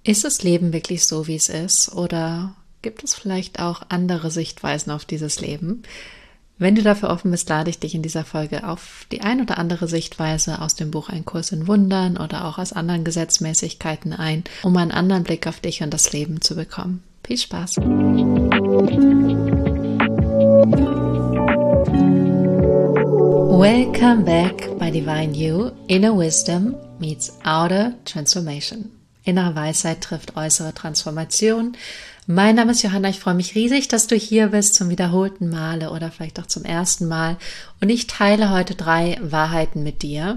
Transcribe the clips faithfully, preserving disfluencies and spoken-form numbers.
Ist das Leben wirklich so, wie es ist? Oder gibt es vielleicht auch andere Sichtweisen auf dieses Leben? Wenn du dafür offen bist, lade ich dich in dieser Folge auf die ein oder andere Sichtweise aus dem Buch Ein Kurs in Wundern oder auch aus anderen Gesetzmäßigkeiten ein, um einen anderen Blick auf dich und das Leben zu bekommen. Viel Spaß! Welcome back bei Divine You. Inner Wisdom meets Outer Transformation. Innere Weisheit trifft äußere Transformation. Mein Name ist Johanna, ich freue mich riesig, dass du hier bist zum wiederholten Male oder vielleicht auch zum ersten Mal. Und ich teile heute drei Wahrheiten mit dir,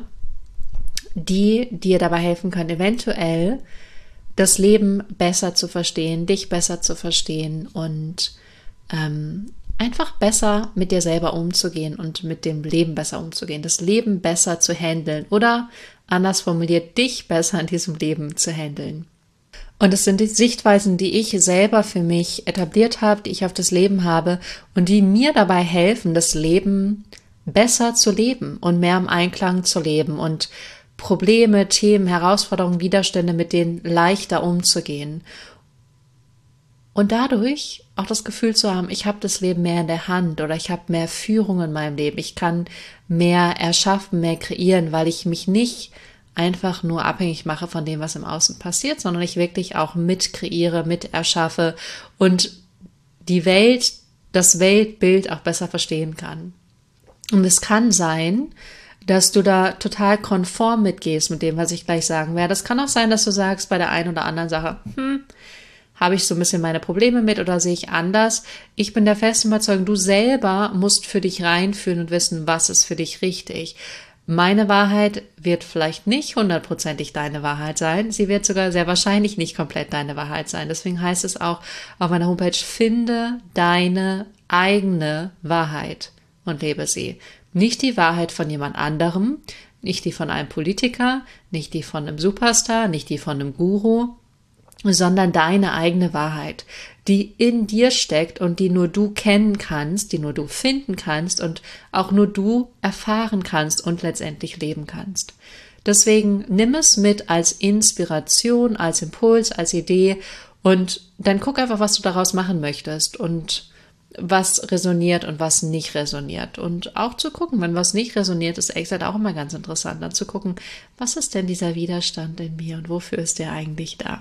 die dir dabei helfen können, eventuell das Leben besser zu verstehen, dich besser zu verstehen und ähm, einfach besser mit dir selber umzugehen und mit dem Leben besser umzugehen, das Leben besser zu handeln oder anders formuliert, dich besser in diesem Leben zu handeln. Und es sind die Sichtweisen, die ich selber für mich etabliert habe, die ich auf das Leben habe und die mir dabei helfen, das Leben besser zu leben und mehr im Einklang zu leben und Probleme, Themen, Herausforderungen, Widerstände, mit denen leichter umzugehen. Und dadurch auch das Gefühl zu haben, ich habe das Leben mehr in der Hand oder ich habe mehr Führung in meinem Leben. Ich kann mehr erschaffen, mehr kreieren, weil ich mich nicht einfach nur abhängig mache von dem, was im Außen passiert, sondern ich wirklich auch mit kreiere, mit erschaffe und die Welt, das Weltbild auch besser verstehen kann. Und es kann sein, dass du da total konform mitgehst mit dem, was ich gleich sagen werde. Es kann auch sein, dass du sagst bei der einen oder anderen Sache, hm, habe ich so ein bisschen meine Probleme mit oder sehe ich anders? Ich bin der festen Überzeugung, du selber musst für dich reinfühlen und wissen, was ist für dich richtig. Meine Wahrheit wird vielleicht nicht hundertprozentig deine Wahrheit sein. Sie wird sogar sehr wahrscheinlich nicht komplett deine Wahrheit sein. Deswegen heißt es auch auf meiner Homepage, finde deine eigene Wahrheit und lebe sie. Nicht die Wahrheit von jemand anderem, nicht die von einem Politiker, nicht die von einem Superstar, nicht die von einem Guru, sondern deine eigene Wahrheit, die in dir steckt und die nur du kennen kannst, die nur du finden kannst und auch nur du erfahren kannst und letztendlich leben kannst. Deswegen nimm es mit als Inspiration, als Impuls, als Idee und dann guck einfach, was du daraus machen möchtest und was resoniert und was nicht resoniert. Und auch zu gucken, wenn was nicht resoniert, ist echt auch immer ganz interessant, dann zu gucken, was ist denn dieser Widerstand in mir und wofür ist der eigentlich da?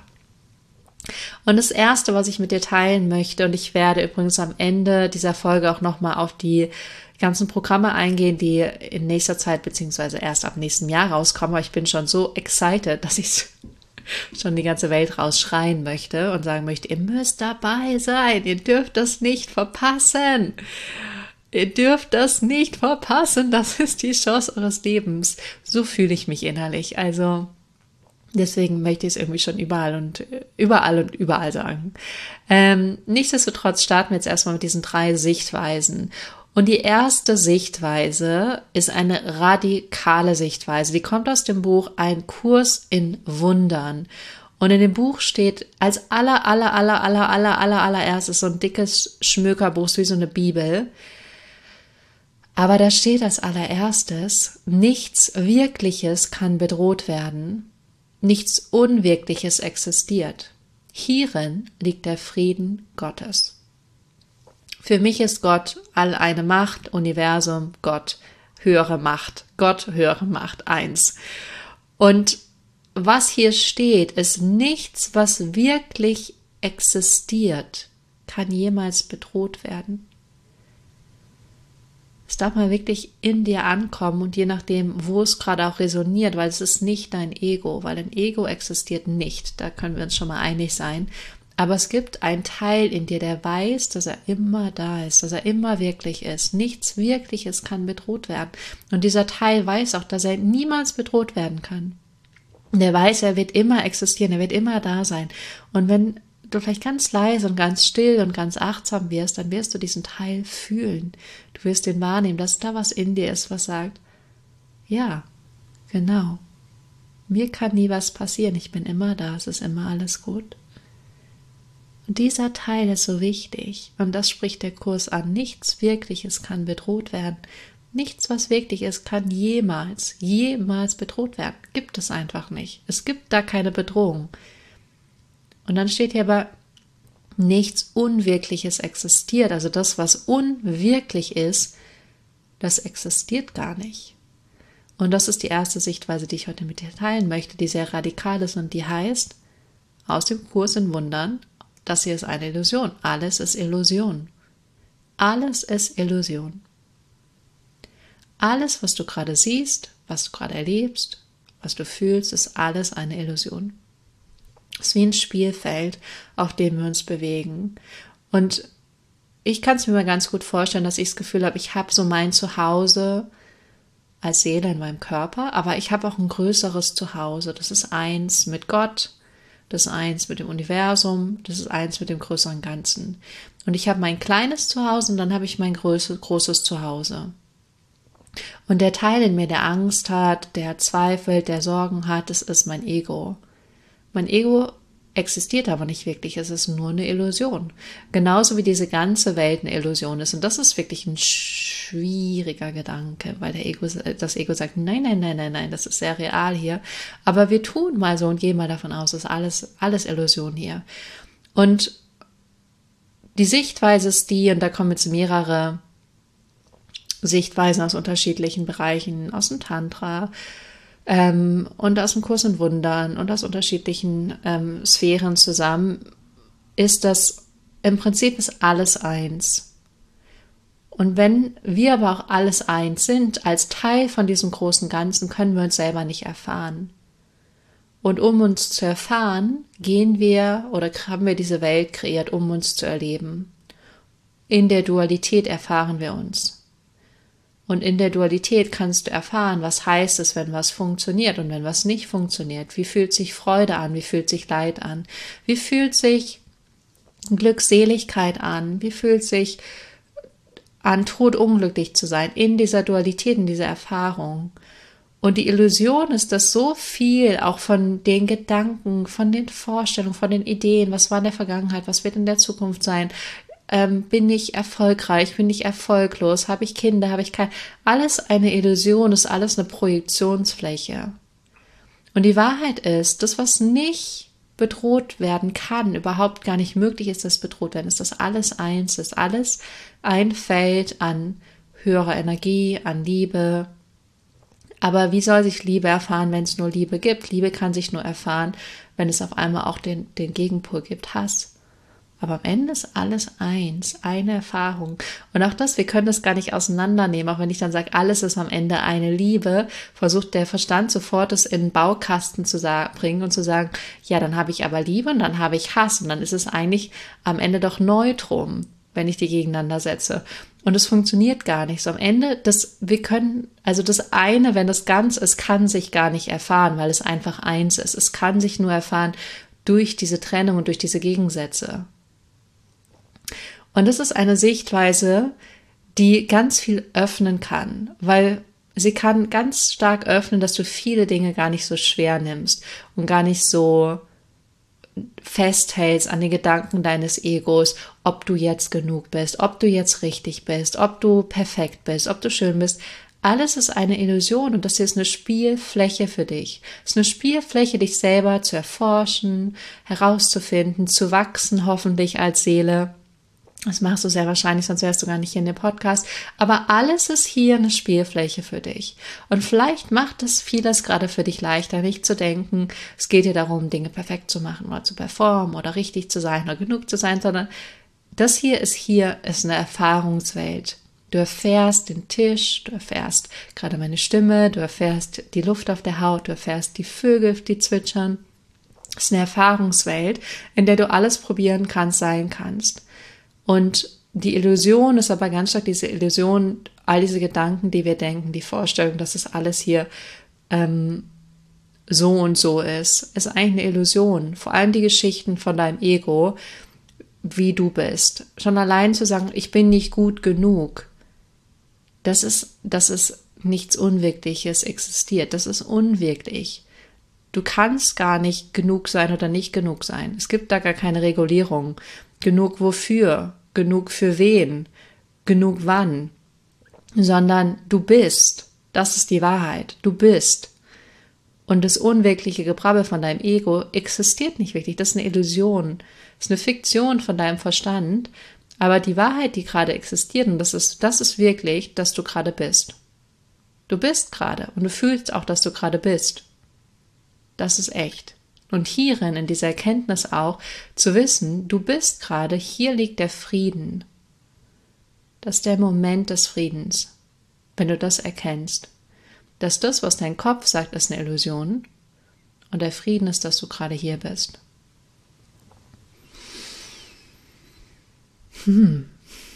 Und das Erste, was ich mit dir teilen möchte, und ich werde übrigens am Ende dieser Folge auch nochmal auf die ganzen Programme eingehen, die in nächster Zeit beziehungsweise erst ab nächstem Jahr rauskommen, aber ich bin schon so excited, dass ich schon die ganze Welt rausschreien möchte und sagen möchte, ihr müsst dabei sein, ihr dürft das nicht verpassen. Ihr dürft das nicht verpassen, das ist die Chance eures Lebens. So fühle ich mich innerlich, also deswegen möchte ich es irgendwie schon überall und überall und überall sagen. Ähm, nichtsdestotrotz starten wir jetzt erstmal mit diesen drei Sichtweisen. Und die erste Sichtweise ist eine radikale Sichtweise. Die kommt aus dem Buch Ein Kurs in Wundern. Und in dem Buch steht als aller, aller, aller, aller, aller, aller, allererstes so ein dickes Schmökerbuch, wie so eine Bibel. Aber da steht als allererstes, nichts Wirkliches kann bedroht werden. Nichts Unwirkliches existiert. Hierin liegt der Frieden Gottes. Für mich ist Gott all eine Macht, Universum, Gott, höhere Macht, Gott, höhere Macht, eins. Und was hier steht, ist nichts, was wirklich existiert, kann jemals bedroht werden. Es darf mal wirklich in dir ankommen und je nachdem, wo es gerade auch resoniert, weil es ist nicht dein Ego, weil ein Ego existiert nicht, da können wir uns schon mal einig sein, aber es gibt einen Teil in dir, der weiß, dass er immer da ist, dass er immer wirklich ist. Nichts Wirkliches kann bedroht werden und dieser Teil weiß auch, dass er niemals bedroht werden kann. Der weiß, er wird immer existieren, er wird immer da sein und wenn du vielleicht ganz leise und ganz still und ganz achtsam wirst, dann wirst du diesen Teil fühlen. Du wirst den wahrnehmen, dass da was in dir ist, was sagt, ja, genau, mir kann nie was passieren, ich bin immer da, es ist immer alles gut. Und dieser Teil ist so wichtig und das spricht der Kurs an. Nichts Wirkliches kann bedroht werden. Nichts, was wirklich ist, kann jemals, jemals bedroht werden. Gibt es einfach nicht. Es gibt da keine Bedrohung. Und dann steht hier aber, nichts Unwirkliches existiert. Also das, was unwirklich ist, das existiert gar nicht. Und das ist die erste Sichtweise, die ich heute mit dir teilen möchte, die sehr radikal ist und die heißt, aus dem Kurs in Wundern, das hier ist eine Illusion. Alles ist Illusion. Alles ist Illusion. Alles, was du gerade siehst, was du gerade erlebst, was du fühlst, ist alles eine Illusion. Es ist wie ein Spielfeld, auf dem wir uns bewegen. Und ich kann es mir mal ganz gut vorstellen, dass ich das Gefühl habe, ich habe so mein Zuhause als Seele in meinem Körper, aber ich habe auch ein größeres Zuhause. Das ist eins mit Gott, das ist eins mit dem Universum, das ist eins mit dem größeren Ganzen. Und ich habe mein kleines Zuhause und dann habe ich mein großes, großes Zuhause. Und der Teil in mir, der Angst hat, der zweifelt, der Sorgen hat, das ist mein Ego. Mein Ego existiert aber nicht wirklich, es ist nur eine Illusion. Genauso wie diese ganze Welt eine Illusion ist. Und das ist wirklich ein schwieriger Gedanke, weil der Ego, das Ego sagt, nein, nein, nein, nein, nein, das ist sehr real hier. Aber wir tun mal so und gehen mal davon aus, es ist alles, alles Illusion hier. Und die Sichtweise ist die, und da kommen jetzt mehrere Sichtweisen aus unterschiedlichen Bereichen, aus dem Tantra, Ähm, und aus dem Kurs in Wundern und aus unterschiedlichen ähm, Sphären zusammen, ist das, im Prinzip ist alles eins. Und wenn wir aber auch alles eins sind, als Teil von diesem großen Ganzen, können wir uns selber nicht erfahren. Und um uns zu erfahren, gehen wir oder haben wir diese Welt kreiert, um uns zu erleben. In der Dualität erfahren wir uns. Und in der Dualität kannst du erfahren, was heißt es, wenn was funktioniert und wenn was nicht funktioniert. Wie fühlt sich Freude an? Wie fühlt sich Leid an? Wie fühlt sich Glückseligkeit an? Wie fühlt sich an, todunglücklich zu sein? In dieser Dualität, in dieser Erfahrung. Und die Illusion ist, dass so viel auch von den Gedanken, von den Vorstellungen, von den Ideen, was war in der Vergangenheit, was wird in der Zukunft sein, Ähm, bin ich erfolgreich, bin ich erfolglos, habe ich Kinder, habe ich kein, alles eine Illusion, ist alles eine Projektionsfläche. Und die Wahrheit ist, das, was nicht bedroht werden kann, überhaupt gar nicht möglich ist, dass bedroht werden, ist, dass alles eins ist, alles ein Feld an höherer Energie, an Liebe. Aber wie soll sich Liebe erfahren, wenn es nur Liebe gibt? Liebe kann sich nur erfahren, wenn es auf einmal auch den, den Gegenpol gibt, Hass. Aber am Ende ist alles eins, eine Erfahrung. Und auch das, wir können das gar nicht auseinandernehmen. Auch wenn ich dann sage, alles ist am Ende eine Liebe, versucht der Verstand sofort, es in den Baukasten zu bringen und zu sagen, ja, dann habe ich aber Liebe und dann habe ich Hass. Und dann ist es eigentlich am Ende doch Neutrum, wenn ich die gegeneinander setze. Und es funktioniert gar nicht. So am Ende, das, wir können, also das eine, wenn das ganz ist, kann sich gar nicht erfahren, weil es einfach eins ist. Es kann sich nur erfahren durch diese Trennung und durch diese Gegensätze. Und das ist eine Sichtweise, die ganz viel öffnen kann, weil sie kann ganz stark öffnen, dass du viele Dinge gar nicht so schwer nimmst und gar nicht so festhältst an den Gedanken deines Egos, ob du jetzt genug bist, ob du jetzt richtig bist, ob du perfekt bist, ob du schön bist. Alles ist eine Illusion und das hier ist eine Spielfläche für dich. Es ist eine Spielfläche, dich selber zu erforschen, herauszufinden, zu wachsen, hoffentlich als Seele. Das machst du sehr wahrscheinlich, sonst wärst du gar nicht hier in dem Podcast. Aber alles ist hier eine Spielfläche für dich. Und vielleicht macht es vieles gerade für dich leichter, nicht zu denken, es geht dir darum, Dinge perfekt zu machen oder zu performen oder richtig zu sein oder genug zu sein, sondern das hier ist hier, ist eine Erfahrungswelt. Du erfährst den Tisch, du erfährst gerade meine Stimme, du erfährst die Luft auf der Haut, du erfährst die Vögel, die zwitschern. Es ist eine Erfahrungswelt, in der du alles probieren kannst, sein kannst. Und die Illusion ist aber ganz stark diese Illusion, all diese Gedanken, die wir denken, die Vorstellung, dass es alles hier ähm, so und so ist, ist eigentlich eine Illusion. Vor allem die Geschichten von deinem Ego, wie du bist. Schon allein zu sagen, ich bin nicht gut genug, das ist, das ist nichts Unwirkliches existiert. Das ist unwirklich. Du kannst gar nicht genug sein oder nicht genug sein. Es gibt da gar keine Regulierung. Genug wofür? Genug für wen? Genug wann? Sondern du bist. Das ist die Wahrheit. Du bist. Und das unwirkliche Gebrabbel von deinem Ego existiert nicht wirklich. Das ist eine Illusion. Das ist eine Fiktion von deinem Verstand. Aber die Wahrheit, die gerade existiert, und das ist, das ist wirklich, dass du gerade bist. Du bist gerade und du fühlst auch, dass du gerade bist. Das ist echt. Und hierin, in dieser Erkenntnis auch, zu wissen, du bist gerade, hier liegt der Frieden. Das ist der Moment des Friedens, wenn du das erkennst. Dass das, was dein Kopf sagt, ist eine Illusion und der Frieden ist, dass du gerade hier bist. Hm.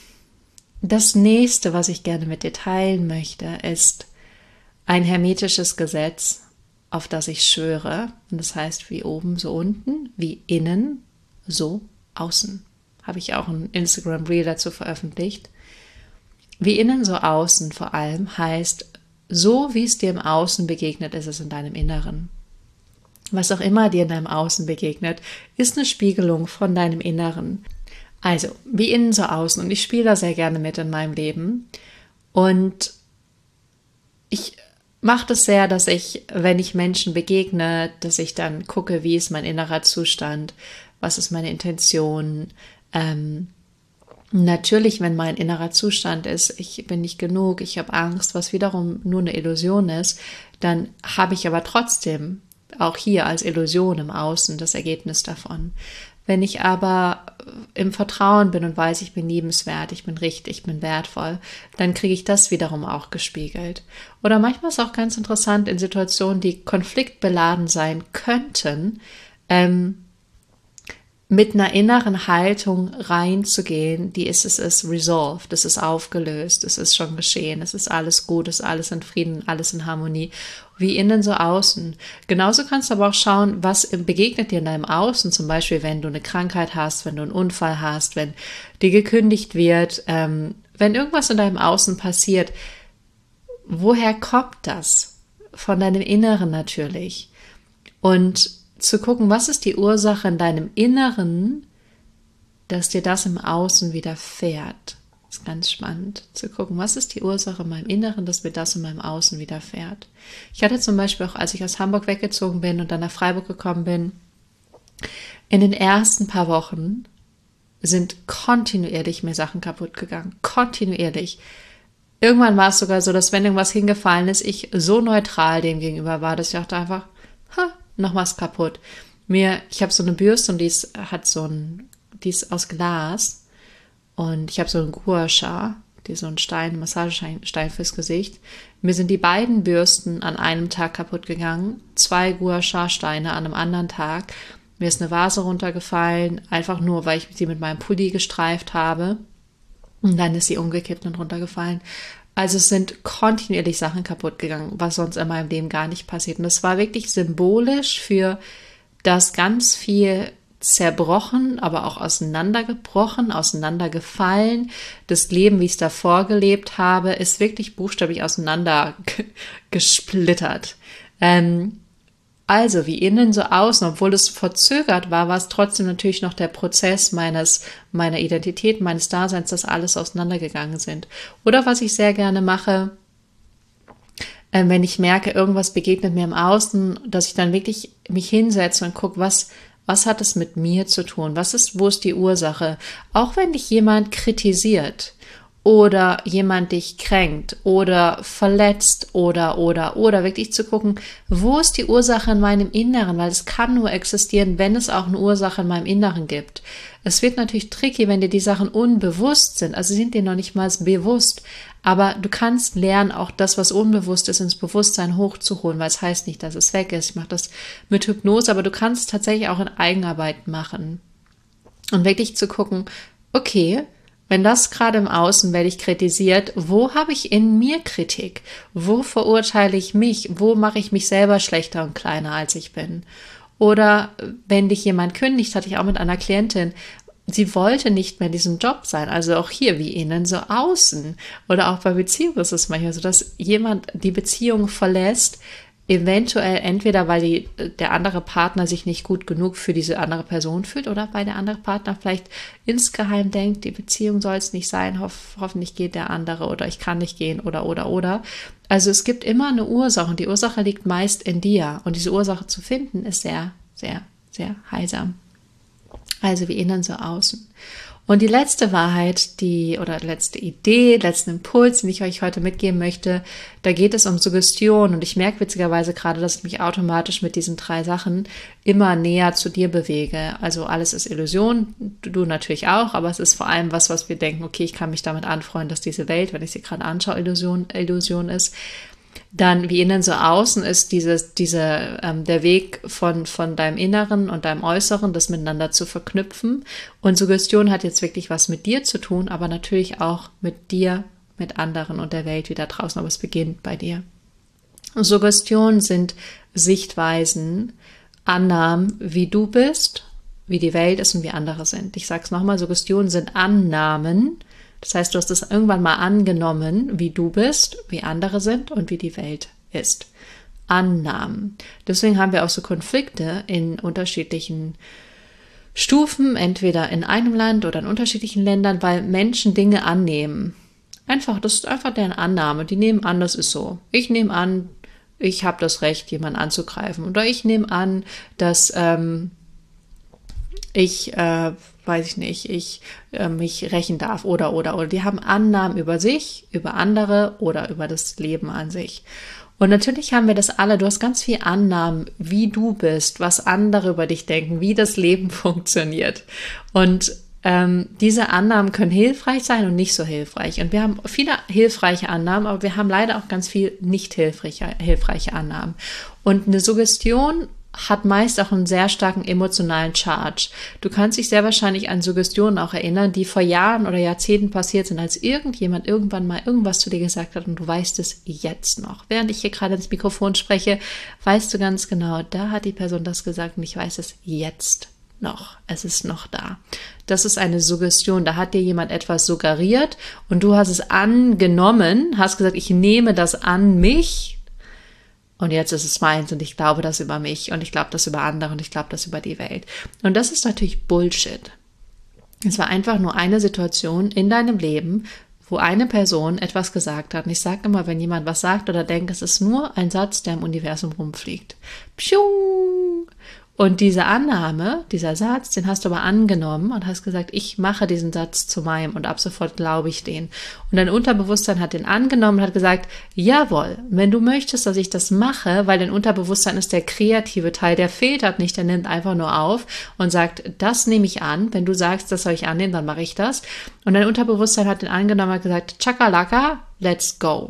Das nächste, was ich gerne mit dir teilen möchte, ist ein hermetisches Gesetz, auf das ich schwöre. Und das heißt, wie oben, so unten, wie innen, so außen. Habe ich auch ein Instagram-Reel dazu veröffentlicht. Wie innen, so außen vor allem heißt, so wie es dir im Außen begegnet, ist es in deinem Inneren. Was auch immer dir in deinem Außen begegnet, ist eine Spiegelung von deinem Inneren. Also, wie innen, so außen. Und ich spiele da sehr gerne mit in meinem Leben. Und ich mache das sehr, dass ich, wenn ich Menschen begegne, dass ich dann gucke, wie ist mein innerer Zustand, was ist meine Intention. Ähm, natürlich, wenn mein innerer Zustand ist, ich bin nicht genug, ich habe Angst, was wiederum nur eine Illusion ist, dann habe ich aber trotzdem auch hier als Illusion im Außen das Ergebnis davon. Wenn ich aber im Vertrauen bin und weiß, ich bin liebenswert, ich bin richtig, ich bin wertvoll, dann kriege ich das wiederum auch gespiegelt. Oder manchmal ist es auch ganz interessant in Situationen, die konfliktbeladen sein könnten, ähm, mit einer inneren Haltung reinzugehen, die ist, es ist resolved, es ist aufgelöst, es ist schon geschehen, es ist alles gut, es ist alles in Frieden, alles in Harmonie, wie innen so außen. Genauso kannst du aber auch schauen, was begegnet dir in deinem Außen, zum Beispiel, wenn du eine Krankheit hast, wenn du einen Unfall hast, wenn dir gekündigt wird, ähm, wenn irgendwas in deinem Außen passiert, woher kommt das? Von deinem Inneren natürlich. Und zu gucken, was ist die Ursache in deinem Inneren, dass dir das im Außen widerfährt. Das ist ganz spannend, zu gucken, was ist die Ursache in meinem Inneren, dass mir das in meinem Außen widerfährt. Ich hatte zum Beispiel auch, als ich aus Hamburg weggezogen bin und dann nach Freiburg gekommen bin, in den ersten paar Wochen sind kontinuierlich mir Sachen kaputt gegangen. Kontinuierlich. Irgendwann war es sogar so, dass wenn irgendwas hingefallen ist, ich so neutral dem gegenüber war, dass ich dachte einfach, ha, noch was kaputt. Mir, ich habe so eine Bürste und die ist, hat so ein, die ist aus Glas und ich habe so einen Gua Sha, die ist so ein Stein, Massagestein fürs Gesicht. Mir sind die beiden Bürsten an einem Tag kaputt gegangen, zwei Gua Sha Steine an einem anderen Tag. Mir ist eine Vase runtergefallen, einfach nur, weil ich sie mit meinem Pulli gestreift habe und dann ist sie umgekippt und runtergefallen. Also es sind kontinuierlich Sachen kaputt gegangen, was sonst in meinem Leben gar nicht passiert. Und das war wirklich symbolisch für das ganz viel zerbrochen, aber auch auseinandergebrochen, auseinandergefallen. Das Leben, wie ich es davor gelebt habe, ist wirklich buchstäblich auseinandergesplittert. Ähm, also wie innen so außen, obwohl es verzögert war, war es trotzdem natürlich noch der Prozess meines, meiner Identität, meines Daseins, dass alles auseinandergegangen sind. Oder was ich sehr gerne mache, äh, wenn ich merke, irgendwas begegnet mir im Außen, dass ich dann wirklich mich hinsetze und gucke, was, was hat es mit mir zu tun? Was ist, wo ist die Ursache? Auch wenn dich jemand kritisiert oder jemand dich kränkt oder verletzt oder, oder, oder wirklich zu gucken, wo ist die Ursache in meinem Inneren, weil es kann nur existieren, wenn es auch eine Ursache in meinem Inneren gibt. Es wird natürlich tricky, wenn dir die Sachen unbewusst sind, also sind dir noch nicht mal bewusst, aber du kannst lernen, auch das, was unbewusst ist, ins Bewusstsein hochzuholen, weil es heißt nicht, dass es weg ist. Ich mache das mit Hypnose, aber du kannst es tatsächlich auch in Eigenarbeit machen und wirklich zu gucken, okay, wenn das gerade im Außen werde ich kritisiert, wo habe ich in mir Kritik? Wo verurteile ich mich? Wo mache ich mich selber schlechter und kleiner, als ich bin? Oder wenn dich jemand kündigt, hatte ich auch mit einer Klientin, sie wollte nicht mehr in diesem Job sein. Also auch hier wie innen, so außen. Oder auch bei Beziehungen ist es manchmal so, dass jemand die Beziehung verlässt, eventuell entweder, weil die, der andere Partner sich nicht gut genug für diese andere Person fühlt oder weil der andere Partner vielleicht insgeheim denkt, die Beziehung soll es nicht sein, hoff, hoffentlich geht der andere oder ich kann nicht gehen oder, oder, oder. Also es gibt immer eine Ursache und die Ursache liegt meist in dir und diese Ursache zu finden ist sehr, sehr, sehr heilsam. Also wie innen so außen. Und die letzte Wahrheit, die oder letzte Idee, letzten Impuls, den ich euch heute mitgeben möchte, da geht es um Suggestion. Und ich merke witzigerweise gerade, dass ich mich automatisch mit diesen drei Sachen immer näher zu dir bewege. Also alles ist Illusion, du, du natürlich auch, aber es ist vor allem was, was wir denken, okay, ich kann mich damit anfreunden, dass diese Welt, wenn ich sie gerade anschaue, Illusion, Illusion ist. Dann wie innen so außen ist dieses, diese, ähm, der Weg von, von deinem Inneren und deinem Äußeren, das miteinander zu verknüpfen. Und Suggestion hat jetzt wirklich was mit dir zu tun, aber natürlich auch mit dir, mit anderen und der Welt wieder draußen, aber es beginnt bei dir. Und Suggestionen sind Sichtweisen, Annahmen, wie du bist, wie die Welt ist und wie andere sind. Ich sage es nochmal, Suggestionen sind Annahmen. Das heißt, du hast es irgendwann mal angenommen, wie du bist, wie andere sind und wie die Welt ist. Annahmen. Deswegen haben wir auch so Konflikte in unterschiedlichen Stufen, entweder in einem Land oder in unterschiedlichen Ländern, weil Menschen Dinge annehmen. Einfach, das ist einfach deren Annahme. Die nehmen an, das ist so. Ich nehme an, ich habe das Recht, jemanden anzugreifen. Oder ich nehme an, dass ähm, ich, äh, weiß ich nicht, ich äh, mich rächen darf oder, oder, oder. Die haben Annahmen über sich, über andere oder über das Leben an sich. Und natürlich haben wir das alle, du hast ganz viel Annahmen, wie du bist, was andere über dich denken, wie das Leben funktioniert. Und ähm, diese Annahmen können hilfreich sein und nicht so hilfreich. Und wir haben viele hilfreiche Annahmen, aber wir haben leider auch ganz viel nicht hilfreiche, hilfreiche Annahmen. Und eine Suggestion hat meist auch einen sehr starken emotionalen Charge. Du kannst dich sehr wahrscheinlich an Suggestionen auch erinnern, die vor Jahren oder Jahrzehnten passiert sind, als irgendjemand irgendwann mal irgendwas zu dir gesagt hat und du weißt es jetzt noch. Während ich hier gerade ins Mikrofon spreche, weißt du ganz genau, da hat die Person das gesagt und ich weiß es jetzt noch. Es ist noch da. Das ist eine Suggestion. Da hat dir jemand etwas suggeriert und du hast es angenommen, hast gesagt, ich nehme das an mich. Und jetzt ist es meins und ich glaube das über mich und ich glaube das über andere und ich glaube das über die Welt. Und das ist natürlich Bullshit. Es war einfach nur eine Situation in deinem Leben, wo eine Person etwas gesagt hat. Und ich sage immer, wenn jemand was sagt oder denkt, es ist nur ein Satz, der im Universum rumfliegt. Pschuh! Und diese Annahme, dieser Satz, den hast du aber angenommen und hast gesagt, ich mache diesen Satz zu meinem und ab sofort glaube ich den. Und dein Unterbewusstsein hat den angenommen und hat gesagt, jawohl, wenn du möchtest, dass ich das mache, weil dein Unterbewusstsein ist der kreative Teil, der filtert nicht, der nimmt einfach nur auf und sagt, das nehme ich an. Wenn du sagst, das soll ich annehmen, dann mache ich das. Und dein Unterbewusstsein hat den angenommen und hat gesagt, Chakalaka, let's go.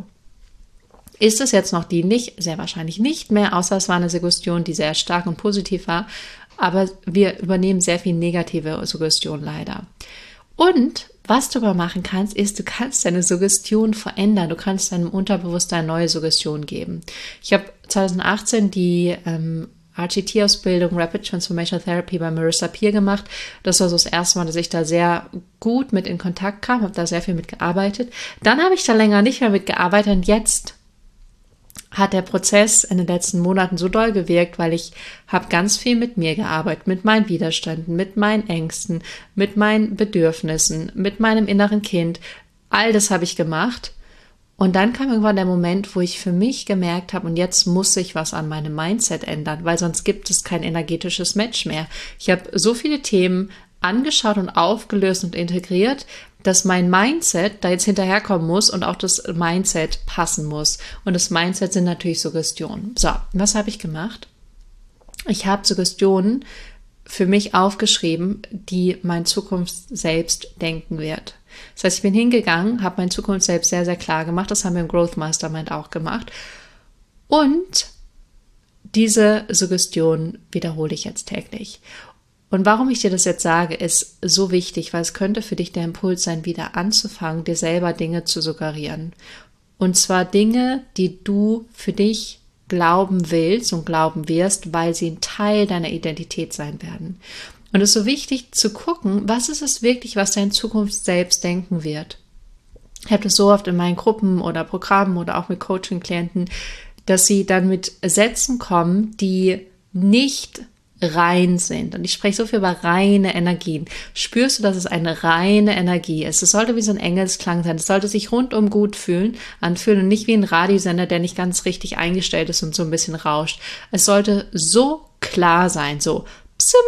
Ist es jetzt noch dienlich? Sehr wahrscheinlich nicht mehr, außer es war eine Suggestion, die sehr stark und positiv war. Aber wir übernehmen sehr viel negative Suggestion leider. Und was du aber machen kannst, ist, du kannst deine Suggestion verändern. Du kannst deinem Unterbewusstsein neue Suggestionen geben. Ich habe zwanzig achtzehn die ähm, R T T-Ausbildung Rapid Transformational Therapy bei Marissa Peer gemacht. Das war so das erste Mal, dass ich da sehr gut mit in Kontakt kam, habe da sehr viel mitgearbeitet. Dann habe ich da länger nicht mehr mitgearbeitet und jetzt hat der Prozess in den letzten Monaten so doll gewirkt, weil ich habe ganz viel mit mir gearbeitet, mit meinen Widerständen, mit meinen Ängsten, mit meinen Bedürfnissen, mit meinem inneren Kind. All das habe ich gemacht. Und dann kam irgendwann der Moment, wo ich für mich gemerkt habe, und jetzt muss ich was an meinem Mindset ändern, weil sonst gibt es kein energetisches Match mehr. Ich habe so viele Themen angeschaut und aufgelöst und integriert, dass mein Mindset da jetzt hinterherkommen muss und auch das Mindset passen muss. Und das Mindset sind natürlich Suggestionen. So, was habe ich gemacht? Ich habe Suggestionen für mich aufgeschrieben, die mein Zukunft selbst denken wird. Das heißt, ich bin hingegangen, habe mein Zukunft selbst sehr, sehr klar gemacht. Das haben wir im Growth Mastermind auch gemacht. Und diese Suggestion wiederhole ich jetzt täglich. Und warum ich dir das jetzt sage, ist so wichtig, weil es könnte für dich der Impuls sein, wieder anzufangen, dir selber Dinge zu suggerieren. Und zwar Dinge, die du für dich glauben willst und glauben wirst, weil sie ein Teil deiner Identität sein werden. Und es ist so wichtig zu gucken, was ist es wirklich, was dein Zukunft selbst denken wird. Ich habe das so oft in meinen Gruppen oder Programmen oder auch mit Coaching-Klienten. dass sie dann mit Sätzen kommen, die nicht rein sind. Und ich spreche so viel über reine Energien. Spürst du, dass es eine reine Energie ist? Es sollte wie so ein Engelsklang sein. Es sollte sich rundum gut fühlen, anfühlen und nicht wie ein Radiosender, der nicht ganz richtig eingestellt ist und so ein bisschen rauscht. Es sollte so klar sein, so psim.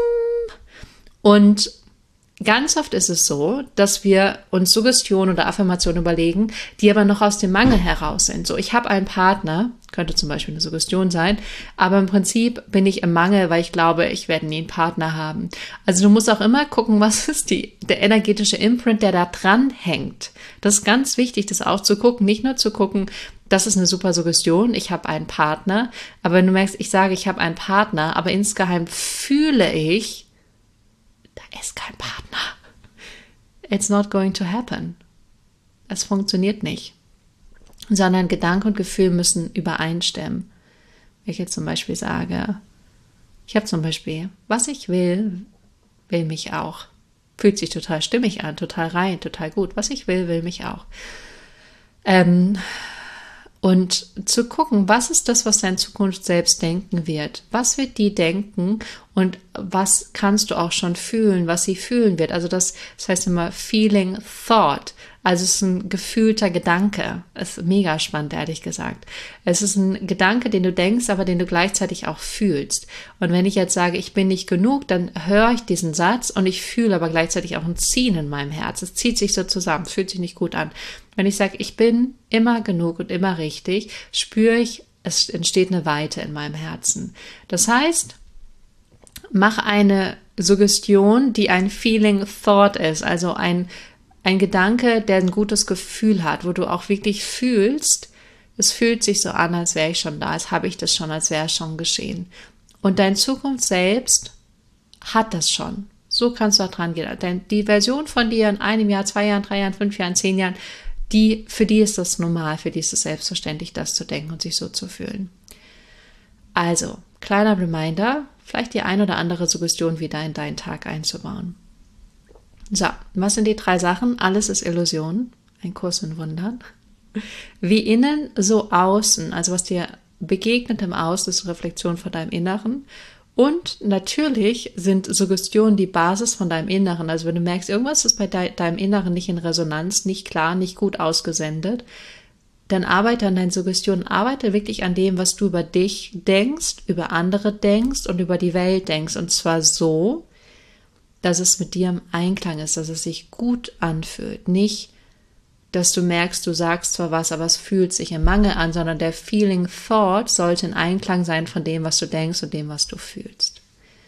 Und ganz oft ist es so, dass wir uns Suggestionen oder Affirmationen überlegen, die aber noch aus dem Mangel heraus sind. So, ich habe einen Partner, könnte zum Beispiel eine Suggestion sein, aber im Prinzip bin ich im Mangel, weil ich glaube, ich werde nie einen Partner haben. Also du musst auch immer gucken, was ist die, der energetische Imprint, der da dran hängt. Das ist ganz wichtig, das auch zu gucken, nicht nur zu gucken, das ist eine super Suggestion, ich habe einen Partner, aber wenn du merkst, ich sage, ich habe einen Partner, aber insgeheim fühle ich, da ist kein Partner. It's not going to happen. Es funktioniert nicht. Sondern Gedanke und Gefühl müssen übereinstimmen. Wenn ich jetzt zum Beispiel sage, ich habe zum Beispiel, was ich will, will mich auch. Fühlt sich total stimmig an, total rein, total gut. Was ich will, will mich auch. Ähm, und zu gucken, was ist das, was deine Zukunft selbst denken wird? Was wird die denken und was kannst du auch schon fühlen, was sie fühlen wird? Also das, das heißt immer Feeling Thought. Also es ist ein gefühlter Gedanke. Es ist mega spannend, ehrlich gesagt. Es ist ein Gedanke, den du denkst, aber den du gleichzeitig auch fühlst. Und wenn ich jetzt sage, ich bin nicht genug, dann höre ich diesen Satz und ich fühle aber gleichzeitig auch ein Ziehen in meinem Herz. Es zieht sich so zusammen, es fühlt sich nicht gut an. Wenn ich sage, ich bin immer genug und immer richtig, spüre ich, es entsteht eine Weite in meinem Herzen. Das heißt, mach eine Suggestion, die ein Feeling Thought ist, also ein Ein Gedanke, der ein gutes Gefühl hat, wo du auch wirklich fühlst, es fühlt sich so an, als wäre ich schon da, als habe ich das schon, als wäre es schon geschehen. Und deine Zukunft selbst hat das schon. So kannst du da dran gehen. Denn die Version von dir in einem Jahr, zwei Jahren, drei Jahren, fünf Jahren, zehn Jahren, die, für die ist das normal, für die ist es selbstverständlich, das zu denken und sich so zu fühlen. Also, kleiner Reminder, vielleicht die ein oder andere Suggestion wieder in deinen Tag einzubauen. So, was sind die drei Sachen? Alles ist Illusion, ein Kurs in Wundern. Wie innen, so außen, also was dir begegnet im Außen, ist Reflexion von deinem Inneren. Und natürlich sind Suggestionen die Basis von deinem Inneren. Also wenn du merkst, irgendwas ist bei de- deinem Inneren nicht in Resonanz, nicht klar, nicht gut ausgesendet, dann arbeite an deinen Suggestionen, arbeite wirklich an dem, was du über dich denkst, über andere denkst und über die Welt denkst. Und zwar so, dass es mit dir im Einklang ist, dass es sich gut anfühlt. Nicht, dass du merkst, du sagst zwar was, aber es fühlt sich im Mangel an, sondern der Feeling Thought sollte in Einklang sein von dem, was du denkst und dem, was du fühlst.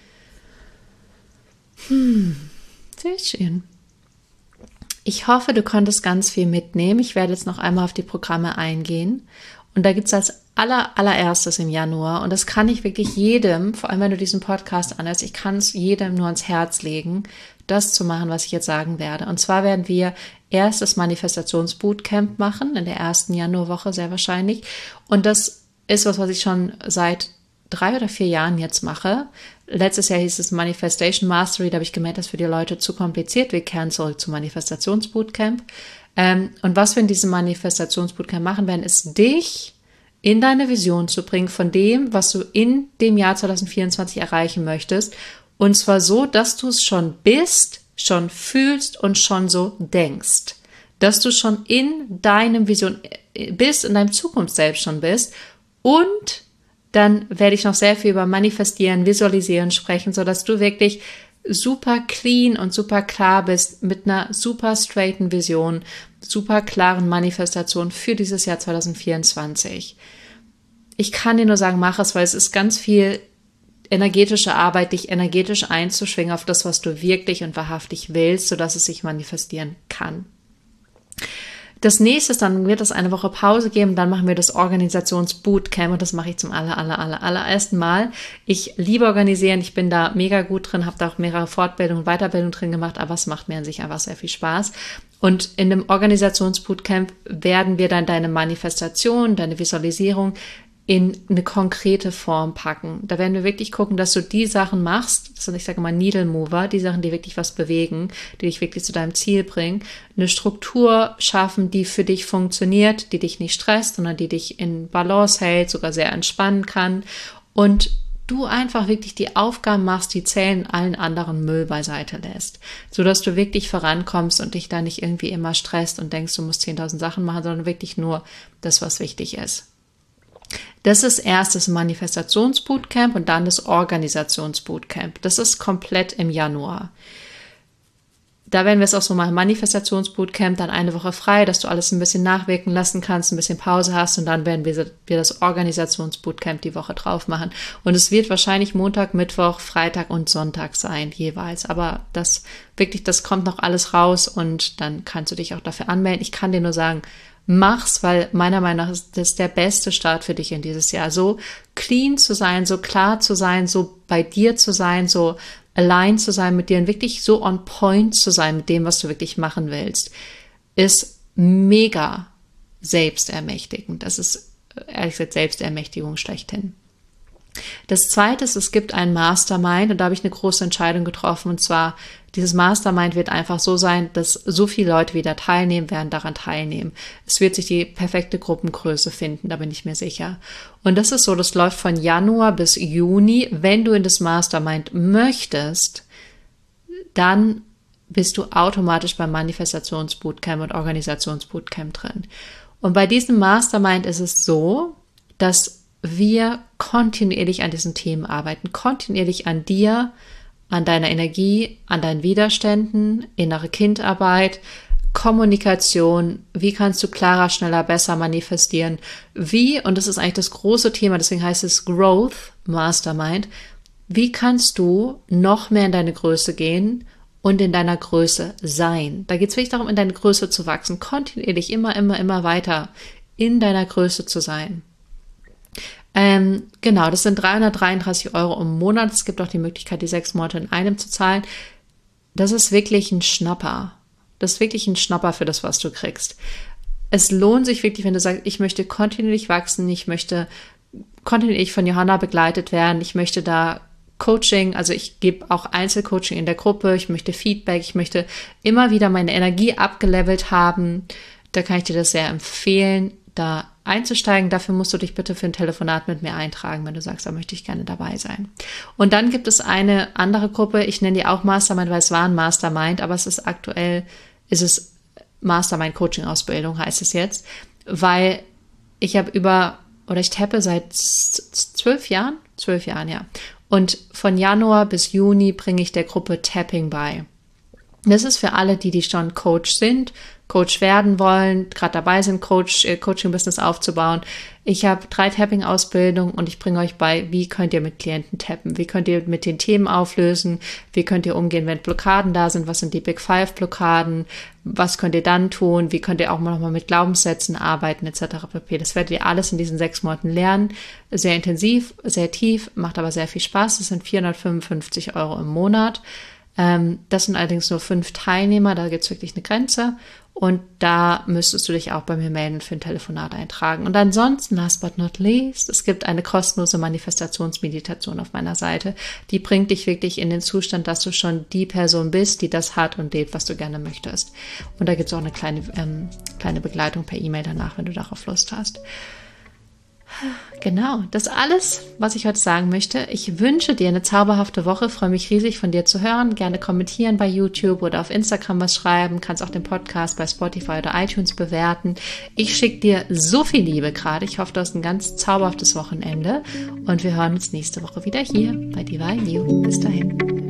Hm, sehr schön. Ich hoffe, du konntest ganz viel mitnehmen. Ich werde jetzt noch einmal auf die Programme eingehen. Und da gibt es als aller, allererstes im Januar, und das kann ich wirklich jedem, vor allem wenn du diesen Podcast anhörst, ich kann es jedem nur ans Herz legen, das zu machen, was ich jetzt sagen werde. Und zwar werden wir erst das Manifestationsbootcamp machen, in der ersten Januarwoche sehr wahrscheinlich. Und das ist was, was ich schon seit drei oder vier Jahren jetzt mache. Letztes Jahr hieß es Manifestation Mastery, da habe ich gemerkt, das ist für die Leute zu kompliziert. Wir kehren zurück zum Manifestationsbootcamp. Ähm, und was wir in diesem Manifestationsbootcamp machen werden, ist dich in deine Vision zu bringen von dem, was du in dem Jahr zwanzig vierundzwanzig erreichen möchtest. Und zwar so, dass du es schon bist, schon fühlst und schon so denkst. Dass du schon in deinem Vision bist, in deinem Zukunft selbst schon bist. Und dann werde ich noch sehr viel über Manifestieren, Visualisieren sprechen, sodass du wirklich super clean und super klar bist mit einer super straighten Vision, super klaren Manifestation für dieses Jahr zwanzig vierundzwanzig. Ich kann dir nur sagen, mach es, weil es ist ganz viel energetische Arbeit, dich energetisch einzuschwingen auf das, was du wirklich und wahrhaftig willst, sodass es sich manifestieren kann. Das nächste ist, dann wird es eine Woche Pause geben, dann machen wir das Organisationsbootcamp und das mache ich zum aller, aller, aller, allerersten Mal. Ich liebe Organisieren, ich bin da mega gut drin, habe da auch mehrere Fortbildungen und Weiterbildungen drin gemacht, aber es macht mir an sich einfach sehr viel Spaß. Und in dem Organisationsbootcamp werden wir dann deine Manifestation, deine Visualisierung in eine konkrete Form packen. Da werden wir wirklich gucken, dass du die Sachen machst, das sind, ich sage mal, Needle Mover, die Sachen, die wirklich was bewegen, die dich wirklich zu deinem Ziel bringen, eine Struktur schaffen, die für dich funktioniert, die dich nicht stresst, sondern die dich in Balance hält, sogar sehr entspannen kann und du einfach wirklich die Aufgaben machst, die zählen, allen anderen Müll beiseite lässt, sodass du wirklich vorankommst und dich da nicht irgendwie immer stresst und denkst, du musst zehntausend Sachen machen, sondern wirklich nur das, was wichtig ist. Das ist erst das Manifestationsbootcamp und dann das Organisationsbootcamp. Das ist komplett im Januar. Da werden wir es auch so machen, Manifestationsbootcamp, dann eine Woche frei, dass du alles ein bisschen nachwirken lassen kannst, ein bisschen Pause hast und dann werden wir, wir das Organisationsbootcamp die Woche drauf machen. Und es wird wahrscheinlich Montag, Mittwoch, Freitag und Sonntag sein jeweils. Aber das wirklich, das kommt noch alles raus und dann kannst du dich auch dafür anmelden. Ich kann dir nur sagen, mach's, weil meiner Meinung nach ist das der beste Start für dich in dieses Jahr. So clean zu sein, so klar zu sein, so bei dir zu sein, so allein zu sein mit dir und wirklich so on point zu sein mit dem, was du wirklich machen willst, ist mega selbstermächtigend. Das ist ehrlich gesagt Selbstermächtigung schlechthin. Das Zweite ist, es gibt ein Mastermind und da habe ich eine große Entscheidung getroffen und zwar, dieses Mastermind wird einfach so sein, dass so viele Leute wieder teilnehmen werden, daran teilnehmen. Es wird sich die perfekte Gruppengröße finden, da bin ich mir sicher. Und das ist so, das läuft von Januar bis Juni. Wenn du in das Mastermind möchtest, dann bist du automatisch beim Manifestationsbootcamp und Organisationsbootcamp drin. Und bei diesem Mastermind ist es so, dass wir kontinuierlich an diesen Themen arbeiten, kontinuierlich an dir, an deiner Energie, an deinen Widerständen, innere Kindarbeit, Kommunikation, wie kannst du klarer, schneller, besser manifestieren, wie, und das ist eigentlich das große Thema, deswegen heißt es Growth Mastermind, wie kannst du noch mehr in deine Größe gehen und in deiner Größe sein. Da geht es wirklich darum, in deine Größe zu wachsen, kontinuierlich immer, immer, immer weiter in deiner Größe zu sein. Ähm, genau, das sind dreihundertdreiunddreißig Euro im Monat. Es gibt auch die Möglichkeit, die sechs Monate in einem zu zahlen. Das ist wirklich ein Schnapper. Das ist wirklich ein Schnapper für das, was du kriegst. Es lohnt sich wirklich, wenn du sagst, ich möchte kontinuierlich wachsen, ich möchte kontinuierlich von Johanna begleitet werden, ich möchte da Coaching, also ich gebe auch Einzelcoaching in der Gruppe, ich möchte Feedback, ich möchte immer wieder meine Energie abgelevelt haben. Da kann ich dir das sehr empfehlen, da einzusteigen. Dafür musst du dich bitte für ein Telefonat mit mir eintragen, wenn du sagst, da möchte ich gerne dabei sein. Und dann gibt es eine andere Gruppe, ich nenne die auch Mastermind, weil es war ein Mastermind, aber es ist aktuell, ist es Mastermind Coaching Ausbildung, heißt es jetzt, weil ich habe über, oder ich tappe seit zwölf Jahren, zwölf Jahren, ja. Und von Januar bis Juni bringe ich der Gruppe Tapping bei. Das ist für alle, die, die schon Coach sind, Coach werden wollen, gerade dabei sind, Coach, äh, Coaching-Business aufzubauen. Ich habe drei Tapping-Ausbildungen und ich bringe euch bei, wie könnt ihr mit Klienten tappen, wie könnt ihr mit den Themen auflösen, wie könnt ihr umgehen, wenn Blockaden da sind, was sind die Big Five-Blockaden, was könnt ihr dann tun, wie könnt ihr auch mal nochmal mit Glaubenssätzen arbeiten et cetera pp. Das werdet ihr alles in diesen sechs Monaten lernen. Sehr intensiv, sehr tief, macht aber sehr viel Spaß. Das sind vierhundertfünfundfünfzig Euro im Monat. Das sind allerdings nur fünf Teilnehmer, da gibt es wirklich eine Grenze und da müsstest du dich auch bei mir melden für ein Telefonat eintragen. Und ansonsten, last but not least, es gibt eine kostenlose Manifestationsmeditation auf meiner Seite, die bringt dich wirklich in den Zustand, dass du schon die Person bist, die das hat und lebt, was du gerne möchtest. Und da gibt es auch eine kleine, ähm, kleine Begleitung per E-Mail danach, wenn du darauf Lust hast. Genau, das ist alles, was ich heute sagen möchte. Ich wünsche dir eine zauberhafte Woche, freue mich riesig von dir zu hören. Gerne kommentieren bei YouTube oder auf Instagram was schreiben. Kannst auch den Podcast bei Spotify oder iTunes bewerten. Ich schicke dir so viel Liebe gerade. Ich hoffe, du hast ein ganz zauberhaftes Wochenende und wir hören uns nächste Woche wieder hier bei Divine You. Bis dahin.